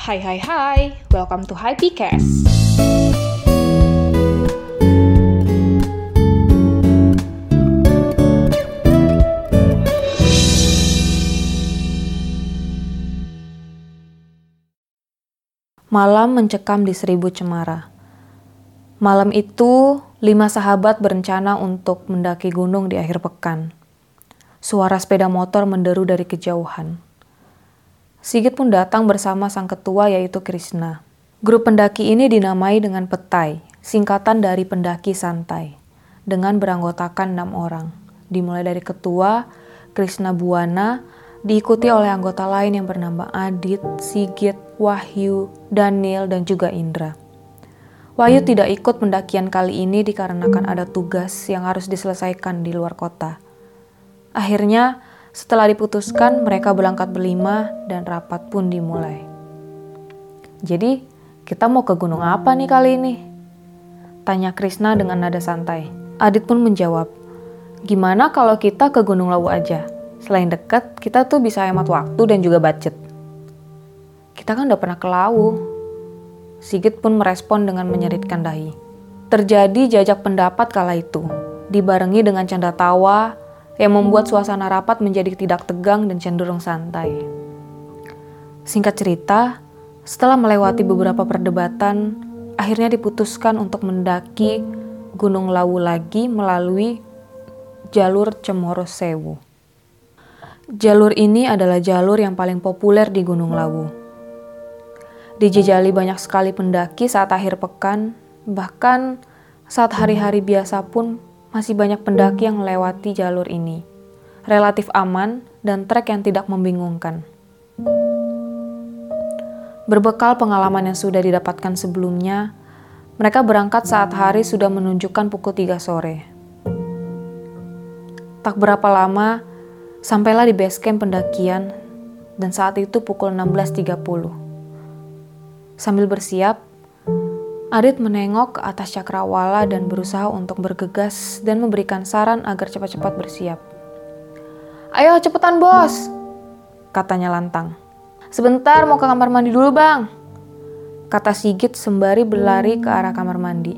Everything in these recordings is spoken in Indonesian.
Hai, welcome to HiPcast. Malam mencekam di seribu cemara. Malam itu, 5 sahabat berencana untuk mendaki gunung di akhir pekan. Suara sepeda motor menderu dari kejauhan. Sigit pun datang bersama sang ketua yaitu Krishna. Grup pendaki ini dinamai dengan Petai, singkatan dari pendaki santai, dengan beranggotakan 6 orang. Dimulai dari ketua, Krishna Buwana, diikuti oleh anggota lain yang bernama Adit, Sigit, Wahyu, Daniel, dan juga Indra. Wahyu tidak ikut pendakian kali ini dikarenakan ada tugas yang harus diselesaikan di luar kota. Akhirnya, setelah diputuskan, mereka berangkat berlima dan rapat pun dimulai. Jadi, kita mau ke gunung apa nih kali ini? Tanya Krishna dengan nada santai. Adit pun menjawab, gimana kalau kita ke Gunung Lawu aja? Selain dekat, kita tuh bisa hemat waktu dan juga budget. Kita kan udah pernah ke Lawu. Sigit pun merespon dengan menyeritkan dahi. Terjadi jajak pendapat kala itu, dibarengi dengan canda tawa, yang membuat suasana rapat menjadi tidak tegang dan cenderung santai. Singkat cerita, setelah melewati beberapa perdebatan, akhirnya diputuskan untuk mendaki Gunung Lawu lagi melalui jalur Cemoro Sewu. Jalur ini adalah jalur yang paling populer di Gunung Lawu. Dijejali banyak sekali pendaki saat akhir pekan, bahkan saat hari-hari biasa pun masih banyak pendaki yang melewati jalur ini. Relatif aman dan trek yang tidak membingungkan. Berbekal pengalaman yang sudah didapatkan sebelumnya, mereka berangkat saat hari sudah menunjukkan pukul 3 sore. Tak berapa lama, sampailah di base camp pendakian dan saat itu pukul 16.30. Sambil bersiap, Adit menengok ke atas cakrawala dan berusaha untuk bergegas dan memberikan saran agar cepat-cepat bersiap. Ayo cepetan bos, katanya lantang. Sebentar mau ke kamar mandi dulu bang, kata Sigit sembari berlari ke arah kamar mandi.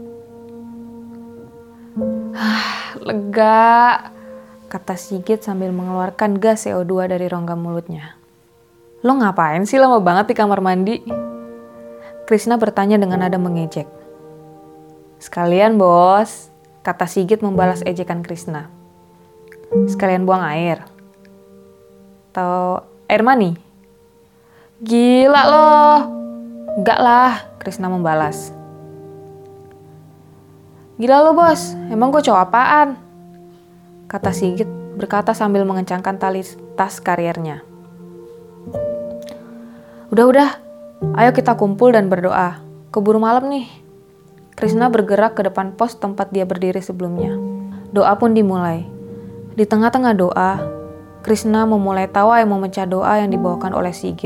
Lega, kata Sigit sambil mengeluarkan gas CO2 dari rongga mulutnya. Lo ngapain sih lama banget di kamar mandi? Krishna bertanya dengan nada mengejek. Sekalian bos, kata Sigit membalas ejekan Krishna. Sekalian buang air. Atau air mani? Gila loh. Enggak lah, Krishna membalas. Gila lo bos, emang gue cowok apaan? Kata Sigit berkata sambil mengencangkan tali tas karirnya. Udah. Ayo kita kumpul dan berdoa. Keburu malam nih. Krishna bergerak ke depan pos tempat dia berdiri sebelumnya. Doa pun dimulai. Di tengah-tengah doa, Krishna memulai tawa yang memecah doa yang dibawakan oleh Sigit.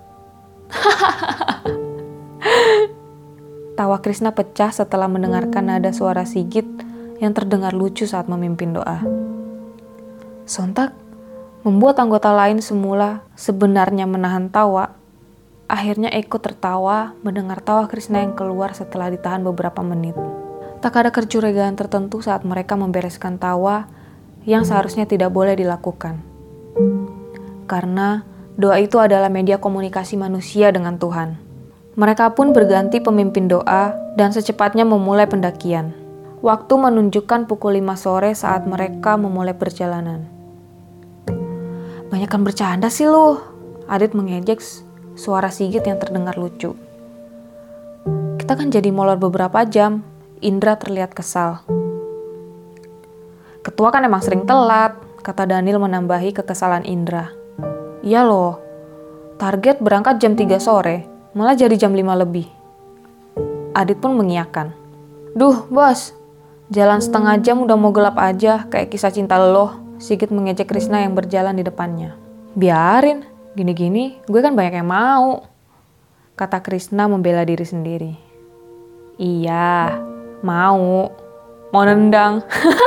Tawa Krishna pecah setelah mendengarkan nada suara Sigit yang terdengar lucu saat memimpin doa. Sontak, membuat anggota lain semula sebenarnya menahan tawa, akhirnya ikut tertawa mendengar tawa Krishna yang keluar setelah ditahan beberapa menit. Tak ada kecurigaan tertentu saat mereka membereskan tawa yang seharusnya tidak boleh dilakukan. Karena doa itu adalah media komunikasi manusia dengan Tuhan. Mereka pun berganti pemimpin doa dan secepatnya memulai pendakian. Waktu menunjukkan pukul 5 sore saat mereka memulai perjalanan. Banyakan bercanda sih lu, Adit mengejek suara Sigit yang terdengar lucu. Kita kan jadi molor beberapa jam, Indra terlihat kesal. Ketua kan emang sering telat, kata Daniel menambahi kekesalan Indra. Iya loh, target berangkat jam 3 sore, malah jadi jam 5 lebih. Adit pun mengiyakan. Duh bos, jalan setengah jam udah mau gelap aja, kayak kisah cinta lo, Sigit mengejek Krishna yang berjalan di depannya. Biarin, gini-gini, gue kan banyak yang mau, kata Krishna membela diri sendiri. Iya, mau nendang.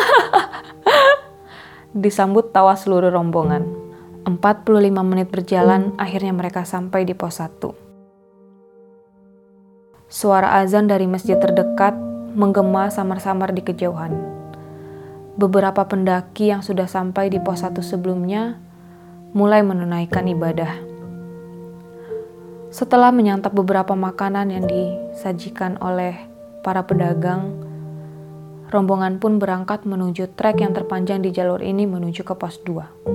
Disambut tawa seluruh rombongan. 45 menit berjalan, akhirnya mereka sampai di pos 1. Suara azan dari masjid terdekat menggema samar-samar di kejauhan. Beberapa pendaki yang sudah sampai di pos 1 sebelumnya mulai menunaikan ibadah. Setelah menyantap beberapa makanan yang disajikan oleh para pedagang, rombongan pun berangkat menuju trek yang terpanjang di jalur ini menuju ke pos 2.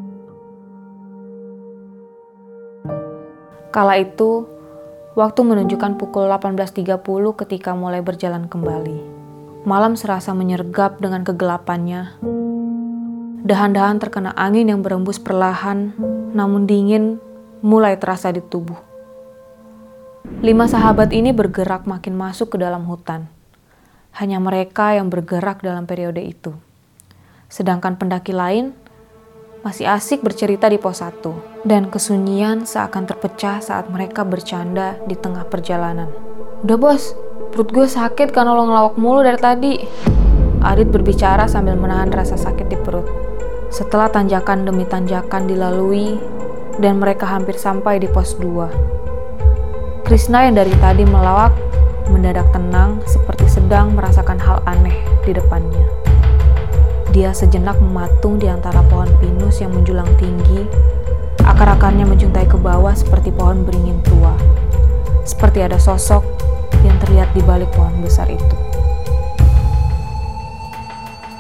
Kala itu, waktu menunjukkan pukul 18.30 ketika mulai berjalan kembali. Malam serasa menyergap dengan kegelapannya. Dahan-dahan terkena angin yang berembus perlahan, namun dingin mulai terasa di tubuh. 5 sahabat ini bergerak makin masuk ke dalam hutan. Hanya mereka yang bergerak dalam periode itu. Sedangkan pendaki lain masih asik bercerita di pos 1, dan kesunyian seakan terpecah saat mereka bercanda di tengah perjalanan. "Udah bos, perut gue sakit karena lo ngelawak mulu dari tadi." Adit berbicara sambil menahan rasa sakit di perut. Setelah tanjakan demi tanjakan dilalui, dan mereka hampir sampai di pos 2. Krishna yang dari tadi melawak, mendadak tenang seperti sedang merasakan hal aneh di depannya. Dia sejenak mematung di antara pohon pinus yang menjulang tinggi, akar-akarnya menjuntai ke bawah seperti pohon beringin tua. Seperti ada sosok yang terlihat di balik pohon besar itu.